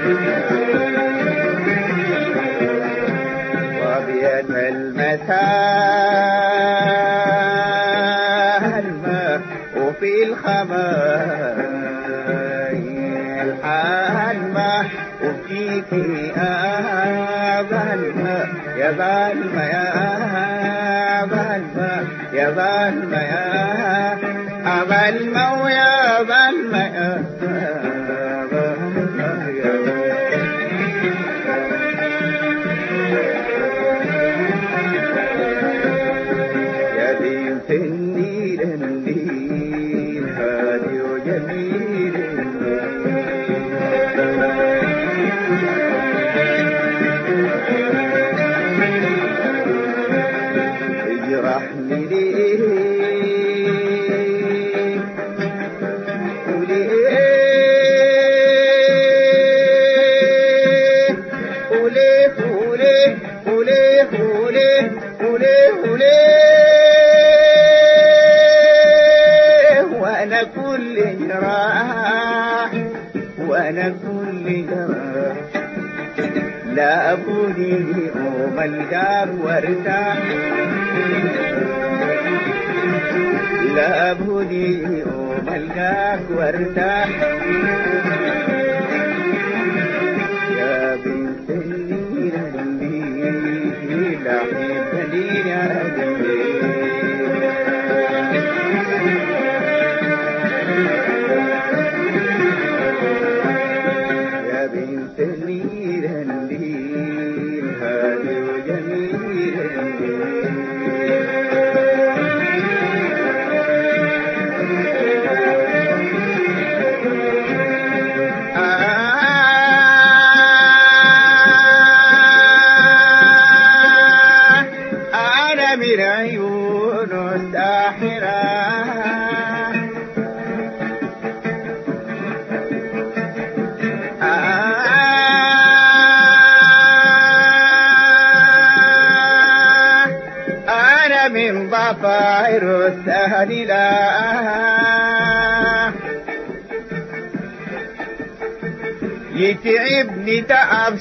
وابية المساء الماء وفي الخبايل حالماء وفيك بالماء يا بالماء يا بالماء يا بالماء يا بالماء ويا بالماء يا بنت النيل النيل هادي وجميل اجرحني ليه وليه وليه وليه وليه وليه وليه وانا كل جراح وانا كل جراح لا أبوني يوم القاك وارتاح لا أبوني يوم القاك وارتاح يا بنت النيل النيل أحبني يا يا بنت النيل النيل هادي وجميل أنا من عيون الساحرة أنا من ضفائر السهلة يتعبني تعب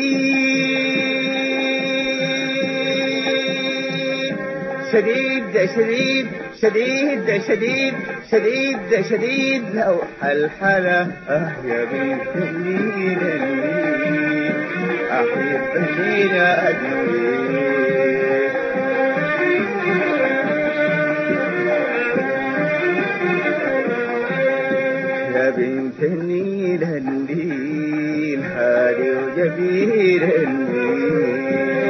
شديد شديد شديد شديد شديد شديد شديد لو حلحلة يا بنت النيل النيل أحبني يا أجمل يا بنت النيل النيل هادي وجميل النيل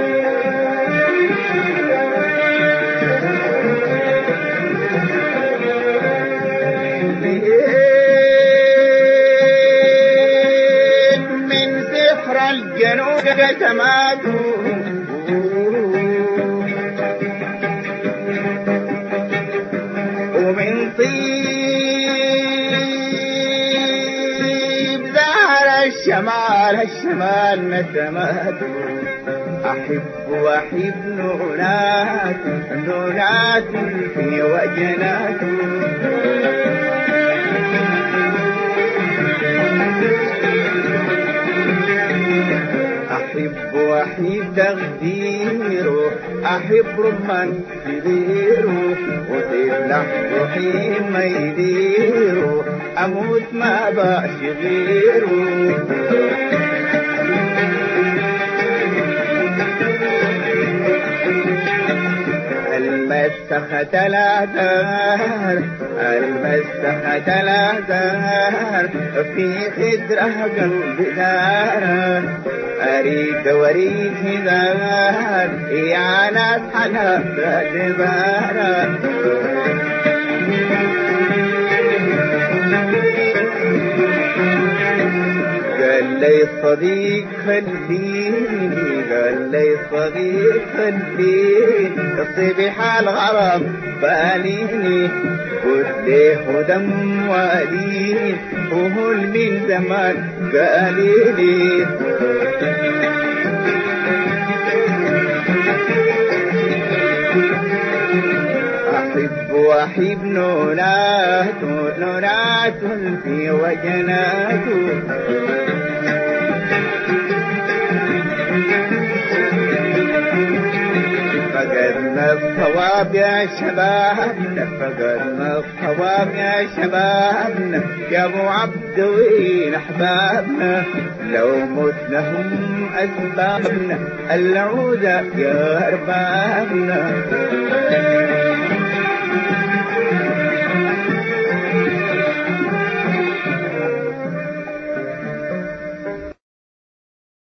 من سحر الجنوب كتماته ومن طيب زهر الشمال الشمال نسماته أحب وأحب نونات نونات في وجناته أحب وأحب تغديره أحب رمان يديره وتبلع روحي ما يديره أموت ما باش غيره المسخة لا دار المسخة لا دار في خدره قلب دار أريد وريد هدار يا ناس حنا بالبارة قال لي الصديق خليني قال لي الصديق خليني الصبح الغرام باليني قلت له دم والين وهو من زمان قاليلي أحب وأحب نونات نونات في وجناته فقدنا الصواب يا شبابنا، فقدنا الصواب يا شبابنا، يا ابو عبد وين احبابنا؟ لو متنا هم اسبابنا، العودة يا اربابنا.